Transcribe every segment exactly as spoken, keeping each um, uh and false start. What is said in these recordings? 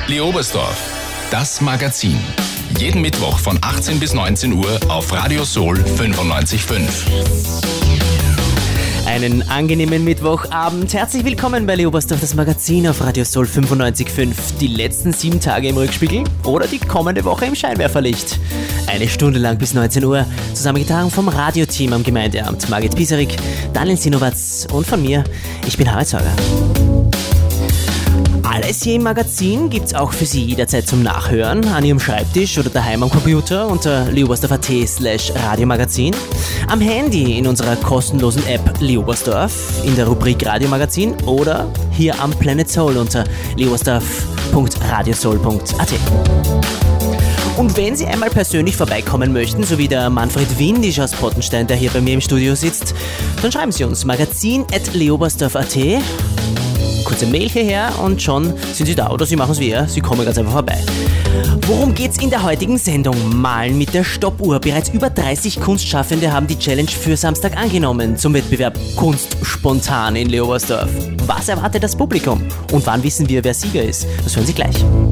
Leobersdorf, das Magazin. Jeden Mittwoch von achtzehn bis neunzehn Uhr auf Radio Soul fünfundneunzig Komma fünf. Einen angenehmen Mittwochabend. Herzlich willkommen bei Leobersdorf, das Magazin auf Radio Soul fünfundneunzig Komma fünf. Die letzten sieben Tage im Rückspiegel oder die kommende Woche im Scheinwerferlicht. Eine Stunde lang bis neunzehn Uhr. Zusammengetragen vom Radioteam am Gemeindeamt. Margit Pisarik, Daniel Sinowatz und von mir. Ich bin Harald Sauger. Alles hier im Magazin gibt's auch für Sie jederzeit zum Nachhören an Ihrem Schreibtisch oder daheim am Computer unter leobersdorf.at slash Radiomagazin, am Handy in unserer kostenlosen App Leobersdorf, in der Rubrik Radiomagazin oder hier am Planet Soul unter leobersdorf punkt radiosoul punkt at. Und wenn Sie einmal persönlich vorbeikommen möchten, so wie der Manfred Windisch aus Pottenstein, der hier bei mir im Studio sitzt, dann schreiben Sie uns magazin at leobersdorf punkt at. Kurze Mail hierher und schon sind Sie da oder Sie machen es wie er, Sie kommen ganz einfach vorbei. Worum geht's in der heutigen Sendung? Malen mit der Stoppuhr. Bereits über dreißig Kunstschaffende haben die Challenge für Samstag angenommen zum Wettbewerb Kunst spontan in Leobersdorf. Was erwartet das Publikum? Und wann wissen wir, wer Sieger ist? Das hören Sie gleich.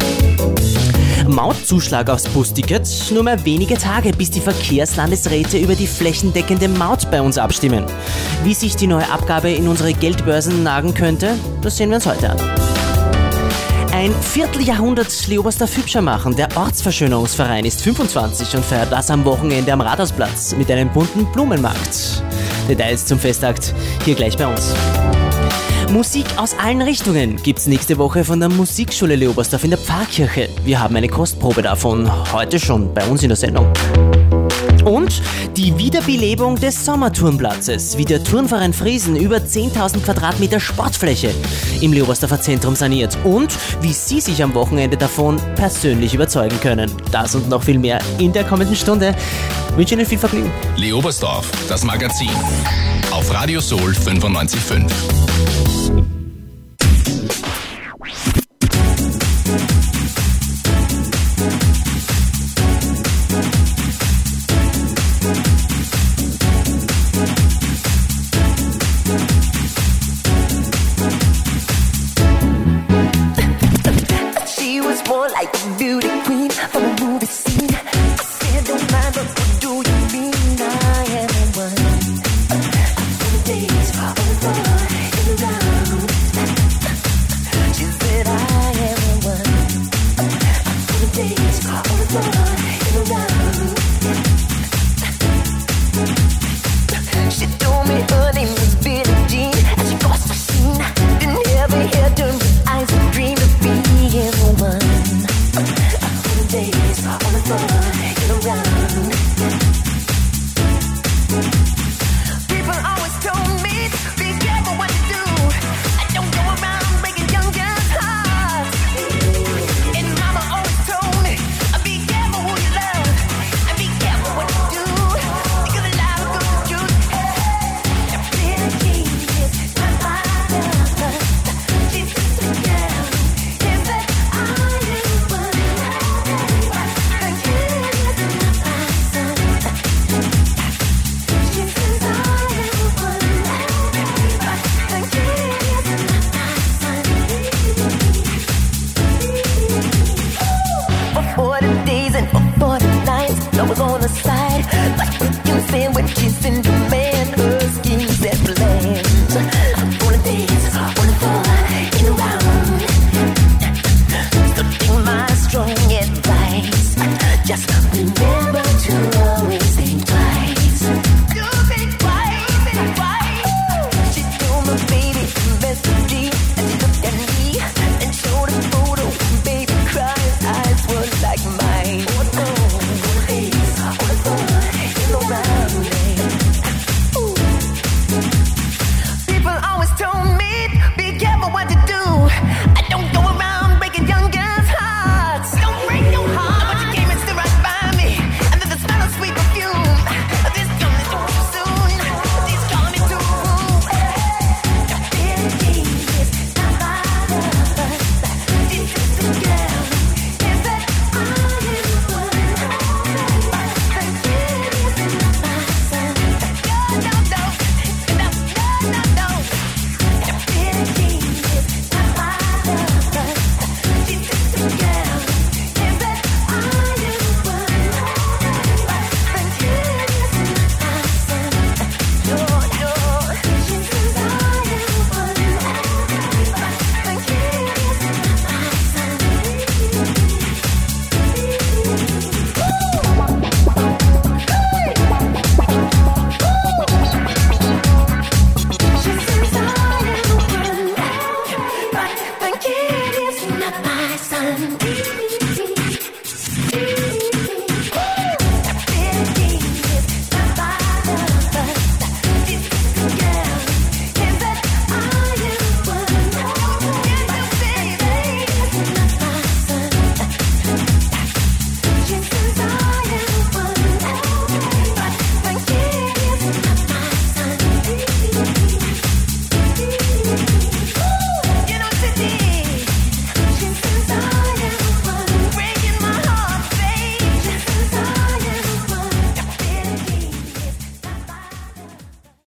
Mautzuschlag aufs Busticket. Nur mehr wenige Tage, bis die Verkehrslandesräte über die flächendeckende Maut bei uns abstimmen. Wie sich die neue Abgabe in unsere Geldbörsen nagen könnte, das sehen wir uns heute an. Ein Vierteljahrhundert Leobersdorf hübscher machen. Der Ortsverschönerungsverein ist fünfundzwanzig und feiert das am Wochenende am Rathausplatz mit einem bunten Blumenmarkt. Details zum Festakt hier gleich bei uns. Musik aus allen Richtungen gibt's nächste Woche von der Musikschule Leobersdorf in der Pfarrkirche. Wir haben eine Kostprobe davon heute schon bei uns in der Sendung. Und die Wiederbelebung des Sommerturnplatzes, wie der Turnverein Friesen über zehntausend Quadratmeter Sportfläche im Leobersdorfer Zentrum saniert und wie Sie sich am Wochenende davon persönlich überzeugen können. Das und noch viel mehr in der kommenden Stunde. Ich wünsche Ihnen viel Vergnügen. Leobersdorf, das Magazin auf Radio Soul fünfundneunzig Komma fünf. Like mine. Oh, no. my son.